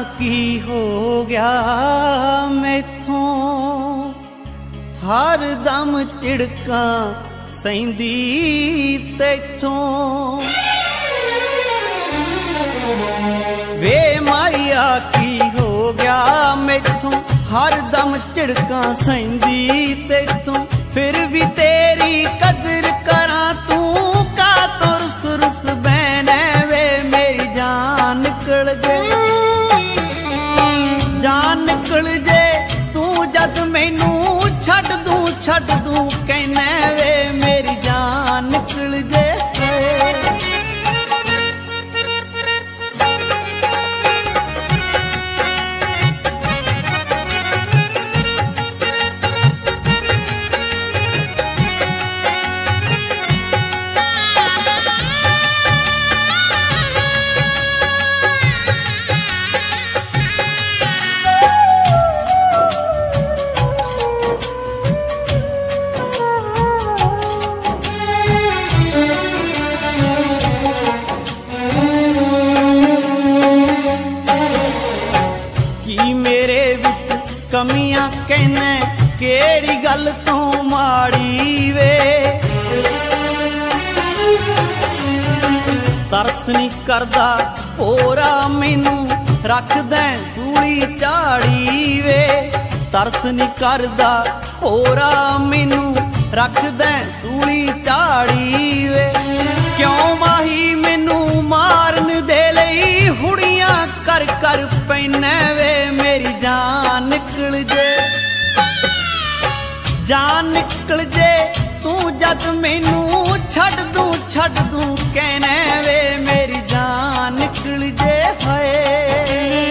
की हो गया मैथों हर दम चिड़का सैंदी तैथों वे माया की हो गया मैथों हर दम चिड़का सैंदी तैथों फिर भी तेरी कदर करा तू का तुर सुरस बहने वे मेरी जान निकल जे जान निकल जे तू जद मैनू छड़ दूं कहने वे मेरी जान निकल जे कमियां कहने केड़ी गल तो माड़ी वे तरस नहीं करदा पोरा मैनू रख दे सूली झाड़ी वे तरस नहीं करदा पोरा मैनू रख दे सूली झाड़ी वे क्यों माही मैनू मारन दे लई हुड़ियां कर कर पैने वे मेरी जान निकल जे जान निकल जे तू जद मैनू छड़ दूं कहने वे मेरी जान निकल जे है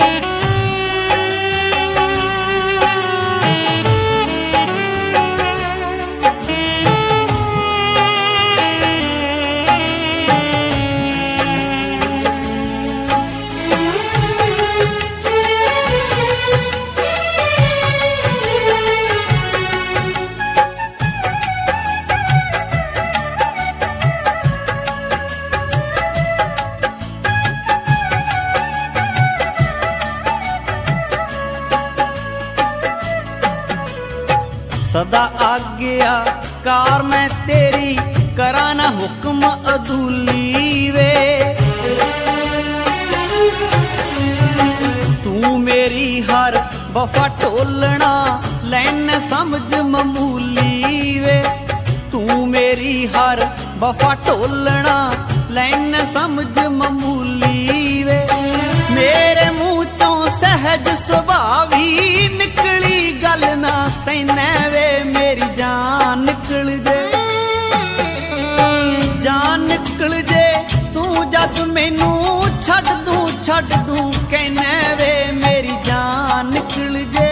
सदा आज्ञा कार मैं तेरी कराना हुक्म अदूली वे तू मेरी हर वफा टोलना लैन समझ मामूली वे तू मेरी हर वफा टोलना लैन समझ मामूली वे मेरे मुंह तो सहज सुभावी निकली गल ना सैने वे मेरी जान निकल जे जान निकल जे तू जद मैनू छड़ दूं कहने वे मेरी जान निकल जे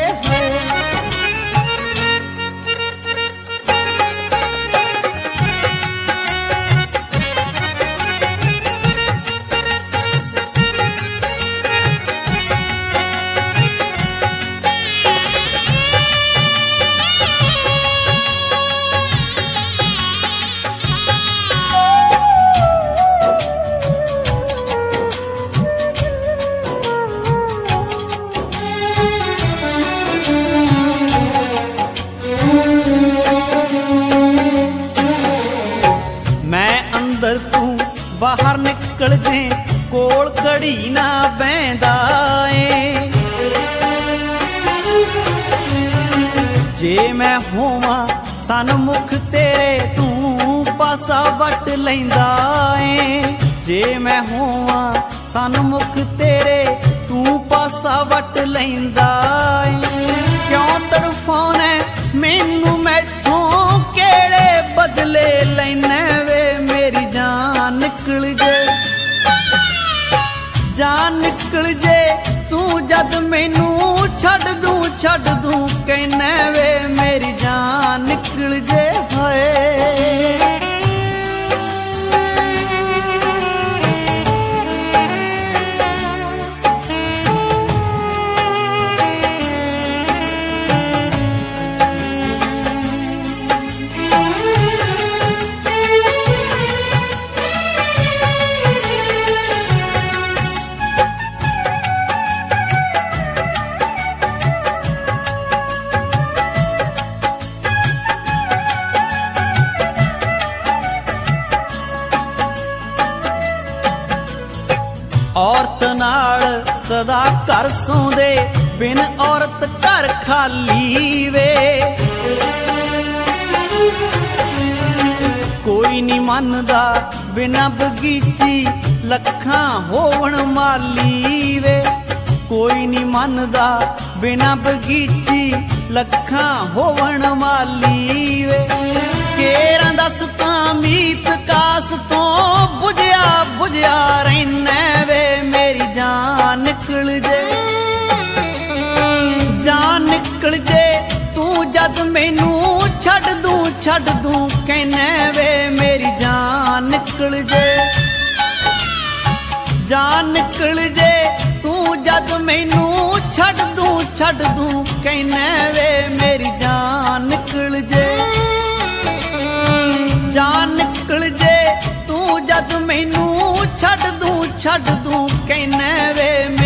बाहर निकल दे कोल घड़ी ना बैंदा ए जे मैं होवां सनमुख तेरे तू पासा वट लैंदा ए जे मैं होवां सनमुख तेरे तू पासा वट लैंदा ए क्यों तड़फाने मैनू मैथों केड़े बदले लैने वे मेरी जान निकल जे जान निकल जे तू जद मैनू छड़ दूं कहने वे मेरी जान निकल जे है ਬਿਨ ਔਰਤ ਘਰ ਖਾਲੀ ਵੇ। ਕੋਈ ਨੀ ਮੰਨਦਾ ਬਿਨਾਂ ਬਗੀਚੀ ਲੱਖਾਂ ਹੋਵਣ ਮਾਲੀ ਵੇ। ਕੋਈ ਨੀ ਮੰਨਦਾ ਬਿਨਾਂ ਬਗੀਚੀ ਲੱਖਾਂ ਹੋਵਣ ਮਾਲੀ ਵੇ। ਕੇਰਾਂ ਦੱਸ ਤਾਂ ਮੀਤ ਕਾਸ ਤੋਂ ਬੁਝਿਆ ਬੁਝਿਆ ਰਹਿਨਾ ਵੇ। ਮੇਰੀ ਜਾਨ ਨਿਕਲ ਜੇ, ਜਾਨ ਨਿਕਲ ਜੇ ਤੂੰ ਜਦ ਮੈਨੂੰ ਛੱਡ ਦੂੰ ਕਹਿਨਾ ਵੇ। ਮੇਰੀ ਜਾਨ ਨਿਕਲ ਜੇ, ਜਾਨ ਨਿਕਲ ਜੇ ਤੂੰ ਜਦ ਮੈਨੂੰ ਛੱਡ ਦੂੰ ਕਹਿਨਾ ਵੇ। ਮੇਰੀ ਜਾਨ ਨਿਕਲ ਜੇ, ਜਾਨ ਨਿਕਲ ਜੇ ਤੂੰ ਜਦ ਮੈਨੂੰ ਛੱਡ ਦੂੰ ਕਹਿਨਾ ਵੇ।